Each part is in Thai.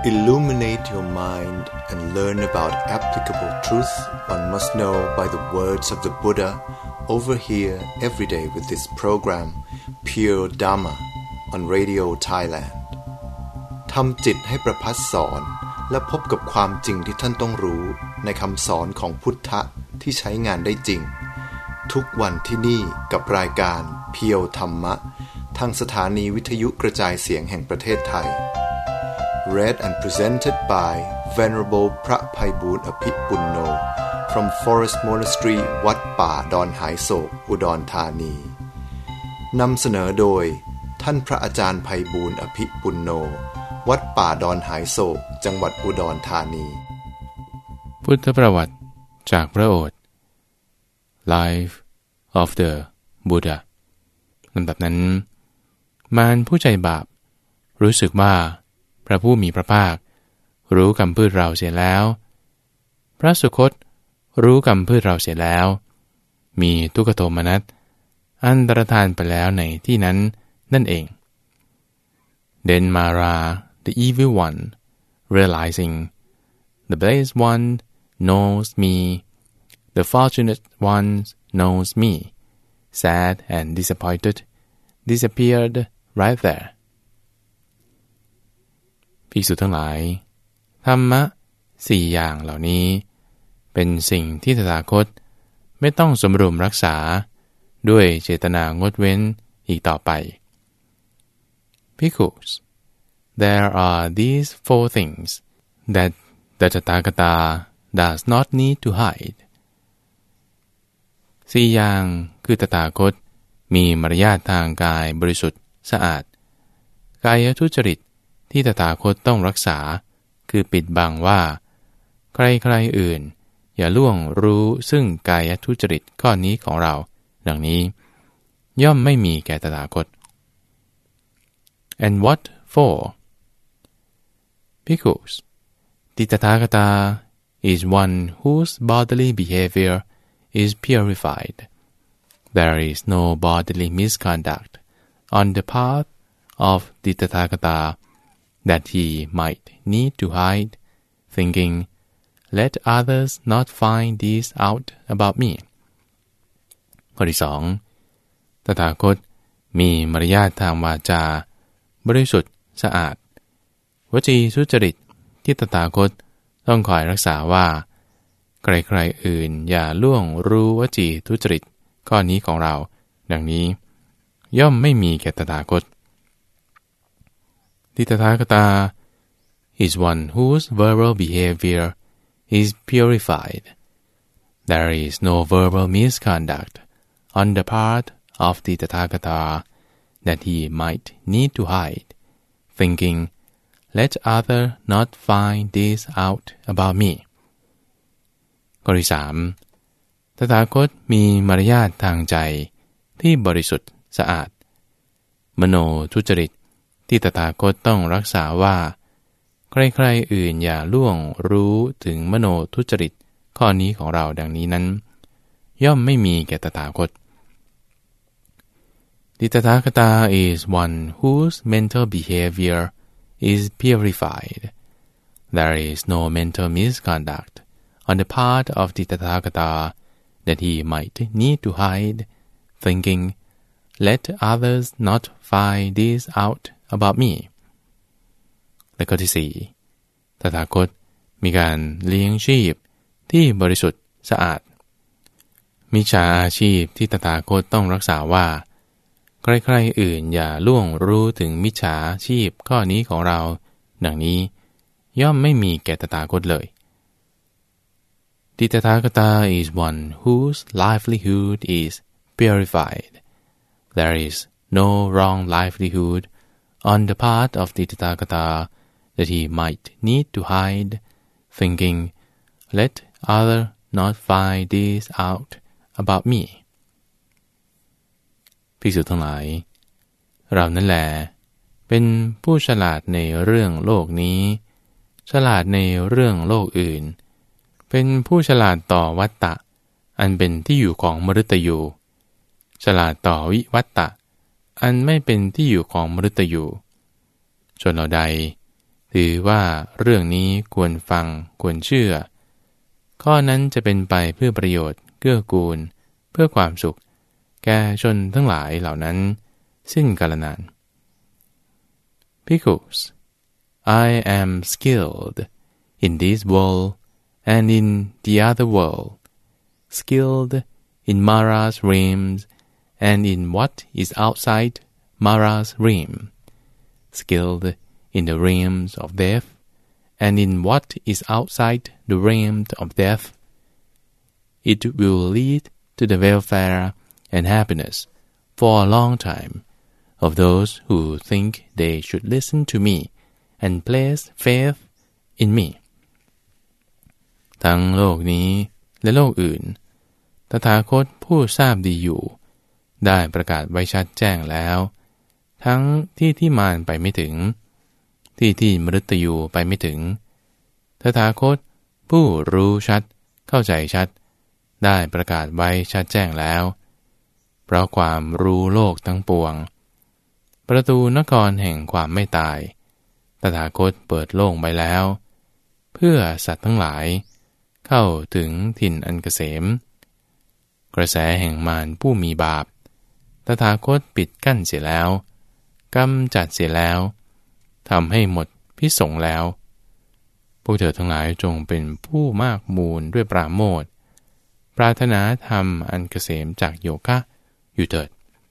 Illuminate your mind and learn about applicable truth one must know by the words of the Buddha over here every day with this program Pure Dhamma on Radio Thailand ทำจิตให้ประภัสสอนและพบกับความจริงที่ท่านต้องรู้ในคำสอนของพุทธะที่ใช้งานได้จริงทุกวันที่นี่กับรายการเพียวธรรมะทางสถานีวิทยุกระจายเสียงแห่งประเทศไทย Read and presented by Venerable พระไพบูลย์อภิปุณโญ from Forest Monastery วัดป่าดอนหายโศกอุดรธานีนำเสนอโดยท่านพระอาจารย์ไพบูลย์อภิปุณโญวัดป่าดอนหายโศกจังหวัดอุดรธานีพุทธประวัติจากพระโอษฐ์ Life of the Buddha ลำดับนั้นมารผู้ใจบาปรู้สึกว่าพระผู้มีพระภาครู้กรรมพืชเราเสียแล้วพระสุคตรู้กรรมพืชเราเสียแล้วมีทุกขโทมนัสอันตรธานไปแล้วในที่นั้นนั่นเอง Then Mara the evil one realizing the blessed one knows me the fortunate one knows me sad and disappointed disappeared right there ภิกษุทั้งหลายธรรมะสี่อย่างเหล่านี้เป็นสิ่งที่ตถาคตไม่ต้องสำรวมรักษาด้วยเจตนางดเว้นอีกต่อไป Bhikkhus, there are these four things that the Tathagata does not need to hide สี่อย่างคือตถาคตมีมารยาททางกายบริสุทธิ์สะอาดกายทุจริตที่ตถาคตต้องรักษาคือปิดบังว่าใครๆอื่นอย่าล่วงรู้ซึ่งกายทุจริตข้อนี้ของเราดังนี้ย่อมไม่มีแก่ตถาคต And what for? Because the Tathagata is one whose bodily behavior is purified. There is no bodily misconduct on the part of the Tathagata that he might need to hide, thinking, let others not find this out about me. ข้อที่สองตถาคตมีมารยาททางวาจาบริสุทธิ์สะอาดวจีทุจริตที่ตถาคตต้องคอยรักษาว่าใครๆอื่นอย่าล่วงรู้วจีทุจริตข้อนี้ของเราดังนี้ย่อมไม่มีแก่ตถาคตThe Tathagata is one whose verbal behavior is purified. There is no verbal misconduct on the part of the Tathagata that he might need to hide, thinking, let others not find this out about me. ข้อที่สามตถาคตมีมารยาททางใจที่บริสุทธิ์สะอาดมโนทุจริตที่ตถาคตต้องรักษาว่าใครๆอื่นอย่าล่วงรู้ถึงมโนทุจริตข้อนี้ของเราดังนี้นั้นย่อมไม่มีแก่ตถาคต The Tathagata is one whose mental behavior is purified. There is no mental misconduct on the part of the Tathagata that he might need to hide, thinking, let others not find this out about me และข้อที่สี่ตถาคตมีการเลี้ยงชีพที่บริสุทธิ์สะอาดมิจฉาอาชีพที่ตถาคตต้องรักษาว่าใครๆอื่นอย่าล่วงรู้ถึงมิจฉาชีพข้อนี้ของเราดังนี้ย่อมไม่มีแก่ตถาคตเลย The Tathagata is one whose livelihood is purified. There is no wrong livelihood on the part of the Tathagata that he might need to hide, thinking, let others not find this out about me. ภิกษุทั้งหลายเรานั่นแหละเป็นผู้ฉลาดในเรื่องโลกนี้ฉลาดในเรื่องโลกอื่นเป็นผู้ฉลาดต่อวัตตะอันเป็นที่อยู่ของมฤตยูฉลาดต่อวิวัตตะอันไม่เป็นที่อยู่ของมฤตยูชนเหล่าใดถือว่าเรื่องนี้ควรฟังควรเชื่อข้อนั้นจะเป็นไปเพื่อประโยชน์เกื้อกูลเพื่อความสุขแก่ชนทั้งหลายเหล่านั้นสิ้นกาลนาน Because I am skilled in this world and in the other world, skilled in Mara's realms and in what is outside Mara's realm, skilled in the realms of death and in what is outside the realm of death. It will lead to the welfare and happiness for a long time of those who think they should listen to me and place faith in me. ทั้งโลกนี้และโลกอื่นตถาคตผู้ทราบดีอยู่ได้ประกาศไว้ชัดแจ้งแล้วทั้งที่มารไปไม่ถึงที่มฤตยูไปไม่ถึงตถาคตผู้รู้ชัดเข้าใจชัดได้ประกาศไว้ชัดแจ้งแล้วเพราะความรู้โลกทั้งปวงประตูนครแห่งความไม่ตายตถาคตเปิดโล่งไปแล้วเพื่อสัตว์ทั้งหลายเข้าถึงถิ่นอันเกษมกระแสแห่งมารผู้มีบาปตถาคตปิดกั้นเสียแล้วกำจัดเสียแล้วทำให้หมดพิสงแล้วพวกเธอทั้งหลายจงเป็นผู้มากมูลด้วยปราโมทย์ปรารถนาธรรมอันเกษมจากโยคะอยู่เถิด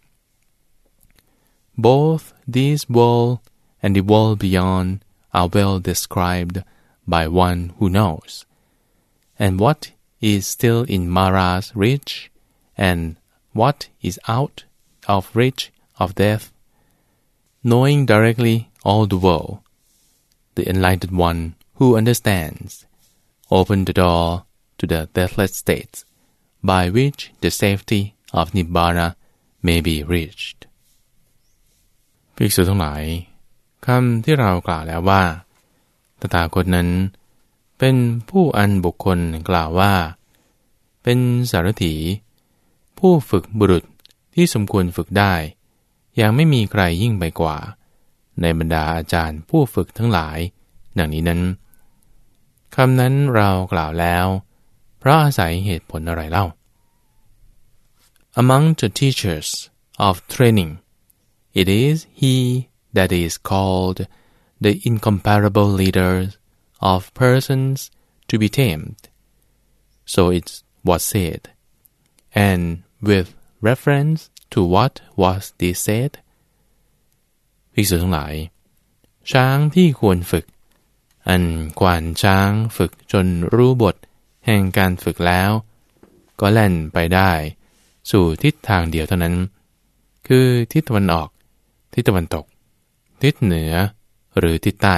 Both this world and the world beyond are well described by one who knows, and what is still in Mara's reach and what is out of reach of death, knowing directly all the world, the enlightened one who understands, open the door to the deathless states, by which the safety of Nibbana may be reached. ภิกษุทั้งหลายคำที่เรากล่าวแล้วว่าตถาคตนั้นเป็นผู้อันบุคคลกล่าวว่าเป็นสารถีผู้ฝึกบุรุษที่สมควรฝึกได้ยังไม่มีใครยิ่งไปกว่าในบรรดาอาจารย์ผู้ฝึกทั้งหลายดังนี้นั้นคำนั้นเรากล่าวแล้วเพราะอาศัยเหตุผลอะไรเล่า Among the teachers of training, it is he that is called the incomparable leader of persons to be tamed. So it was said, and with reference to what was this said, ภิกษุทั้งหลายช้างที่ควรฝึกอันขวานช้างฝึกจนรู้บทแห่งการฝึกแล้วก็แล่นไปได้สู่ทิศทางเดียวเท่านั้นคือทิศตะวันออกทิศตะวันตกทิศเหนือหรือทิศใต้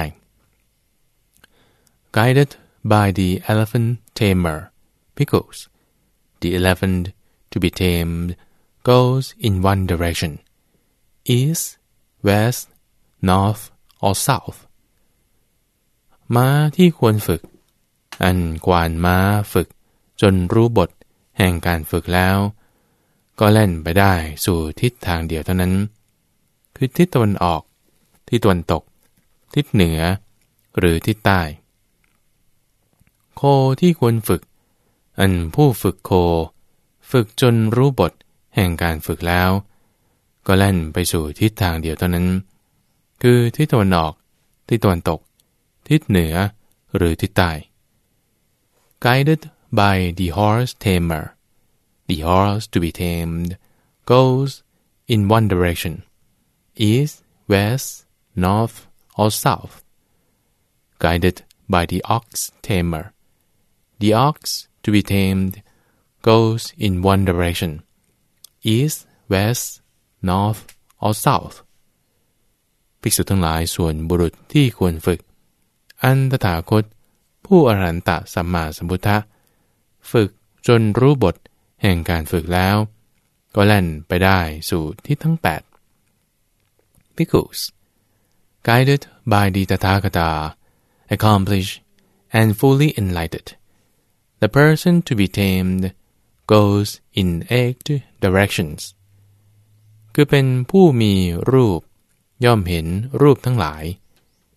Guided by the elephant tamer, because the elephant to be tamed goes in one direction, east, west, north, or south. ม้าที่ควรฝึกอันกวานม้าฝึกจนรู้บทแห่งการฝึกแล้วก็แล่นไปได้สู่ทิศทางเดียวเท่านั้นคือทิศตะวันออกทิศตะวันตกทิศเหนือหรือทิศใต้โคที่ควรฝึกอันผู้ฝึกโคฝึกจนรู้บทแห่งการฝึกแล้วก็แล่นไปสู่ทิศทางเดียวเท่านั้นคือทิศตะวันออกทิศตะวันตกทิศเหนือหรือทิศใต้ Guided by the horse tamer, the horse to be tamed goes in one direction, east, west, north, or south. Guided by the ox tamer, the ox to be tamed goes in one direction, east, west, north, or south. ภิกษุทั้งหลายส่วนบุรุษที่ควรฝึกอันตถาคตผู้อรหันตสัมมาสัมพุทธะฝึกจนรู้บทแห่งการฝึกแล้วก็แล่นไปได้สู่ทิศทั้ง8 Because guided by the Tathagata, accomplished and fully enlightened, the person to be tamed goes in 8 directions. คือเป็นผู้มีรูปย่อมเห็นรูปทั้งหลาย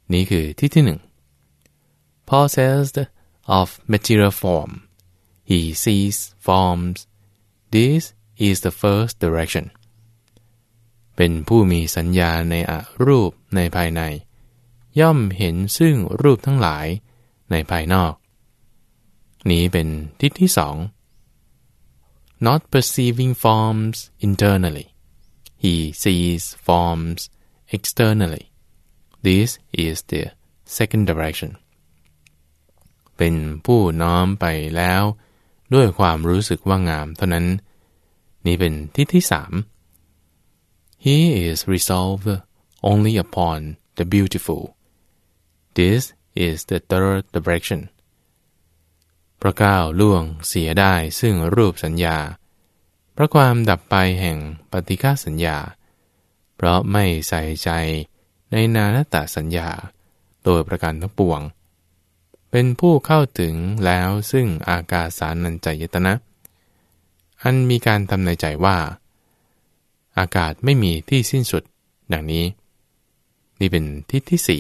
นี้คือที่ที่หนึ่ง possessed of material form he sees forms this is the first direction เป็นผู้มีสัญญาในอรูปในภายในย่อมเห็นซึ่งรูปทั้งหลายในภายนอกนี้เป็นทิศที่สอง not perceiving forms internally he sees forms externally this is the second direction เป็นผู้น้อมไปแล้วด้วยความรู้สึกว่างามเท่านั้นนี้เป็นทิศที่สาม he is resolved only upon the beautiful this is the third direction เพราะก้าวล่วงเสียได้ซึ่งรูปสัญญาเพราะความดับไปแห่งปฏิฆาสัญญาเพราะไม่ใส่ใจในนานัตตสัญญาโดยประการทั้งปวงเป็นผู้เข้าถึงแล้วซึ่งอากาสานัญจายตนะอันมีการทำในใจว่าอากาศไม่มีที่สิ้นสุดดังนี้นี่เป็นทิศที่สี่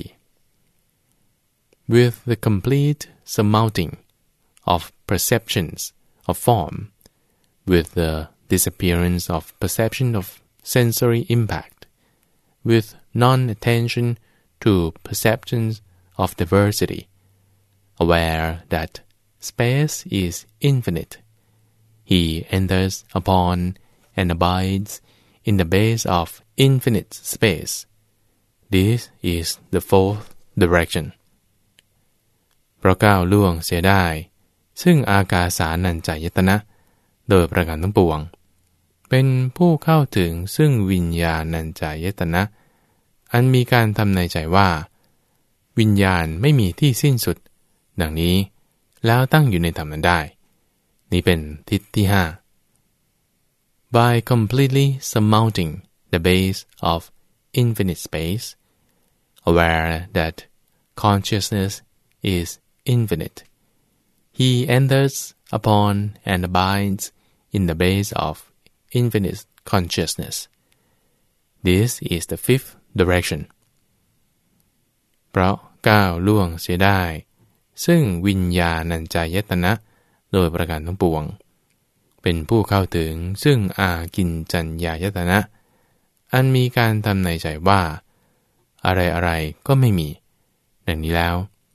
with the complete surmounting of perceptions of form with the disappearance of perception of sensory impact with non-attention to perceptions of diversity aware that space is infinite he enters upon and abides in the base of infinite space this is the fourth direction เพราะก้าวล่วงเสียได้ซึ่งอากาสานัญจายตนะโดยประการทั้งปวงเป็นผู้เข้าถึงซึ่งวิญญาณัญจายตนะอันมีการทำในใจว่าวิญญาณไม่มีที่สิ้นสุดดังนี้แล้วตั้งอยู่ในธรรมนั้นได้นี้เป็นทิศที่ห้า by completely surmounting the base of infinite space aware that consciousness is infinite he enters upon and abides in the base of infinite consciousness this is the fifth direction เพราะก้าวล่วงเสียได้ซึ่งวิญญาณัญจายตนะโดยประการทั้งปวงเป็นผู้เข้าถึงซึ่งอากินจัญญายตนะอันมีการทำในใจว่าอะไรๆก็ไม่มีดังนี้แล้ว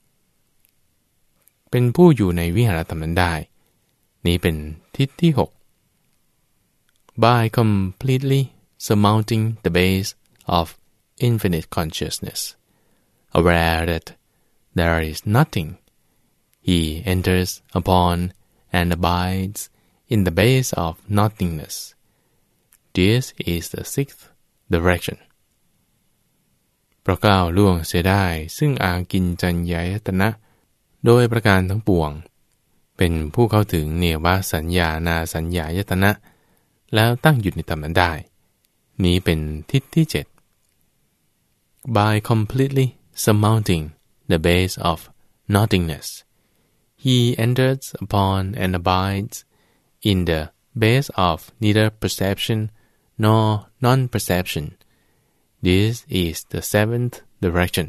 เป็นผู้อยู่ในวิหารธรรมนั้นได้นี้เป็นทิศที่หก by completely surmounting the base of infinite consciousness aware that there is nothing he enters upon and abides in the base of nothingness this is the sixth direction เพราะก้าวล่วงเสียได้ซึ่งอากินจัญญายตนะโดยประการทั้งปวงเป็นผู้เข้าถึงเนวสัญญานาสัญญายตนะแล้วตั้งอยู่ในธรรมนั้นได้นี้เป็นทิศที่เจ็ด by completely surmounting the base of nothingness he enters upon and abides in the base of neither perception nor non-perception this is the seventh direction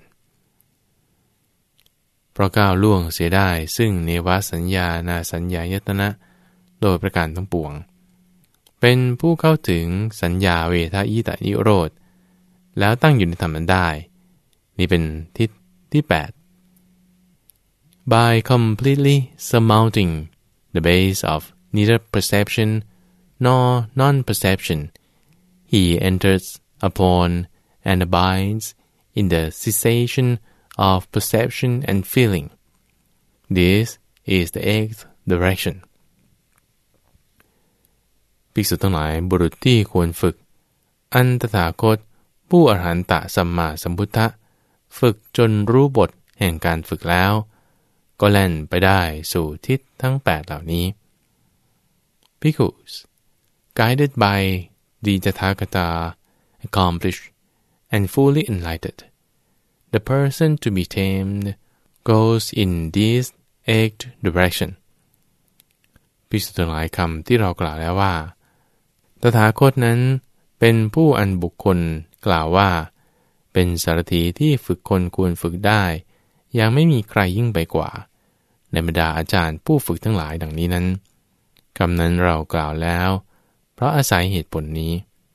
เพราะก้าวล่วงเสียได้ซึ่งเนวสัญญานาสัญญายตนะโดยประการทั้งปวงเป็นผู้เข้าถึงสัญญาเวทายตนิโรธแล้วตั้งอยู่ในธรรมนั้นได้นี่เป็นทิศที่แปด by completely surmounting the base of neither perception nor non-perception he enters upon and abides in the cessation of perception and feeling this is the eighth direction ภิกษุทั้งหลายบุรุษที่ควรฝึกอันตถาคตผู้อรหันตสัมมาสัมพุทธะฝึกจนรู้บทแห่งการฝึกแล้วก็แล่นไปได้สู่ทิศทั้ง8เหล่านี้ Bhikkhus guided by the Tathagata accomplished and fully enlightened the person to be tamed goes in this eighth direction ภิกษุทั้งหลายคำที่เรากล่าวแล้วว่าตถาคตนั้นเป็นผู้อันบุคคลกล่าวว่าเป็นสารถีที่ฝึกคนควรฝึกได้ยังไม่มีใครยิ่งไปกว่าในบรรดาอาจารย์ผู้ฝึกทั้งหลายดังนี้นั้นคำนั้นเรากล่าวแล้วเพราะอาศัยเหตุผลนี้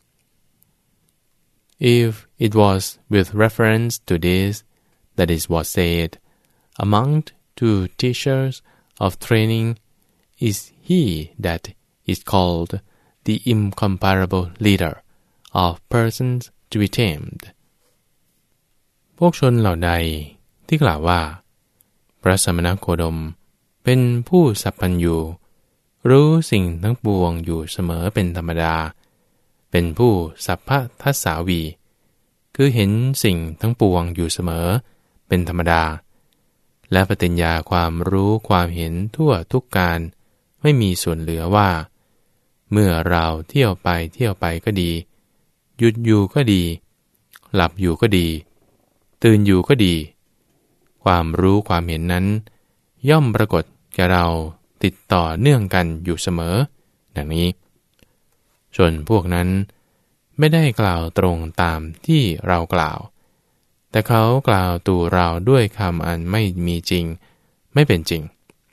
If it was with reference to this that is was said among two teachers of training is he that is called the incomparable leader of persons to be tamed พวกชนเหล่าใดที่กล่าวว่าพระสมณโคดมเป็นผู้สัพพัญญูรู้สิ่งทั้งปวงอยู่เสมอเป็นธรรมดาเป็นผู้สัพพทัสสาวีคือเห็นสิ่งทั้งปวงอยู่เสมอเป็นธรรมดาและปฏิญญาความรู้ความเห็นทั่วทุกการไม่มีส่วนเหลือว่าเมื่อเราเที่ยวไปก็ดีหยุดอยู่ก็ดีหลับอยู่ก็ดีตื่นอยู่ก็ดีความรู้ความเห็นนั้นย่อมปรากฏแก่เราติดต่อเนื่องกันอยู่เสมอดังนี้ชนพวกนั้นไม่ได้กล่าวตรงตามที่เรากล่าวแต่เขากล่าวตู่เราด้วยคำอันไม่มีจริงไม่เป็นจริง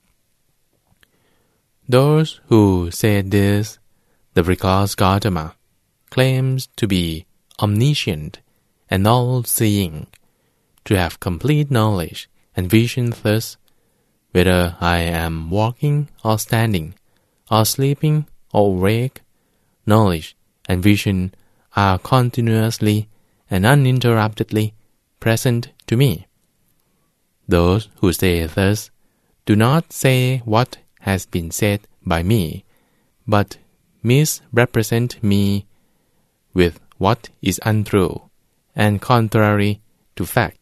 Those who say this, the reckless Gautama claims to be omniscient and all-seeing, to have complete knowledge and vision thus, whether I am walking or standing, or sleeping or awake, knowledge and vision are continuously and uninterruptedly present to me. Those who say thus do not say what has been said by me, but misrepresent me with what is untrue and contrary to fact.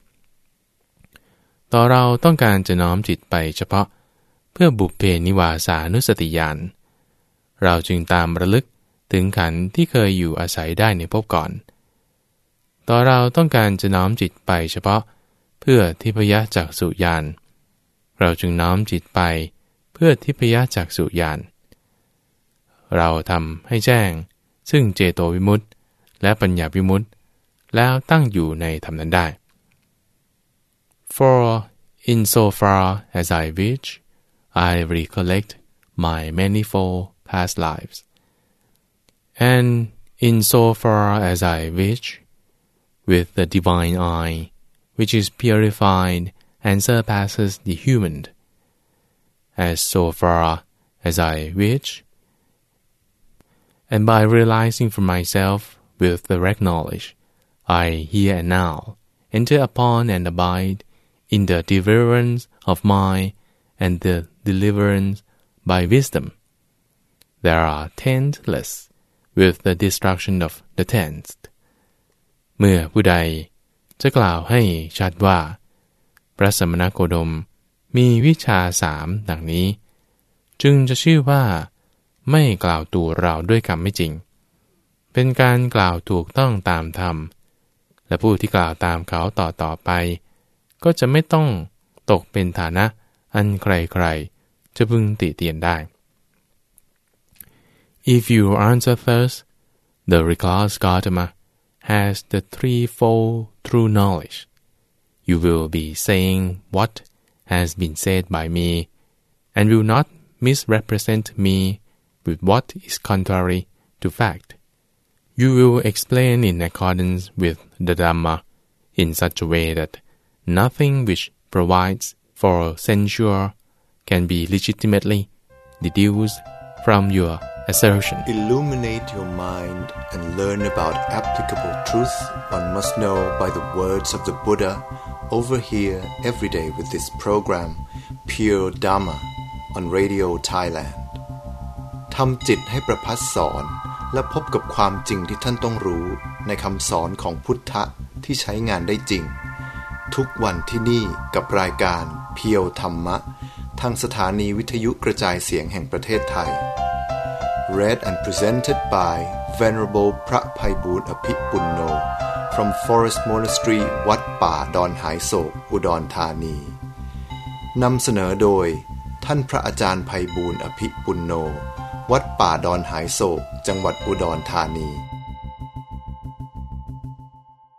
ต่อเราต้องการจะน้อมจิตไปเฉพาะเพื่อบุพเพนิวาสานุสติญาณเราจึงตามระลึกถึงขันธ์ที่เคยอยู่อาศัยได้ในภพก่อนต่อเราต้องการจะน้อมจิตไปเฉพาะเพื่อทิพยจักษุญาณเราจึงน้อมจิตไปเพื่อทิพยจักษุญาณเราทำให้แจ้งซึ่งเจโตวิมุตติและปัญญาวิมุตติแล้วตั้งอยู่ในธรรมนั้นได้ For insofar as I wish, I recollect my manifold past lives, and insofar as I wish, with the divine eye, which is purified and surpasses the human, as so far as I wish, and by realizing for myself with direct knowledge, I here and now enter upon and abide in the deliverance of mind and the deliverance by wisdom. There are tentless with the destruction of the tenth. เมื่อผู้ใดจะกล่าวให้ชัดว่าพระสมณโคดมมีวิชา3ดังนี้จึงจะชื่อว่าไม่กล่าวตู่เราด้วยคำไม่จริงเป็นการกล่าวถูกต้องตามธรรมและผู้ที่กล่าวตามเขาต่อไปก็จะไม่ต้องตกเป็นฐานะอันใครๆจะพึงติเตียนได้ If you answer thus, the reckless Gautama has the threefold true knowledge. You will be saying what has been said by me, and will not misrepresent me with what is contrary to fact. You will explain in accordance with the Dhamma in such a way that nothing which provides for censure can be legitimately deduced from your assertion. Illuminate your mind and learn about applicable truth one must know by the words of the Buddha over here every day with this program Pure Dhamma on Radio Thailand. ทำจิตให้ประภัสสอนและพบกับความจริงที่ท่านต้องรู้ในคำสอนของพุทธะที่ใช้งานได้จริงทุกวันที่นี่กับรายการเพียวธรรมะทางสถานีวิทยุกระจายเสียงแห่งประเทศไทย Read and presented by Venerable พระไพบูลย์อภิปุณโญ from Forest Monastery วัดป่าดอนหายโศกอุดรธานีนำเสนอโดยท่านพระอาจารย์ไพบูลย์อภิปุณโญวัดป่าดอนหายโศกจังหวัดอุดรธานี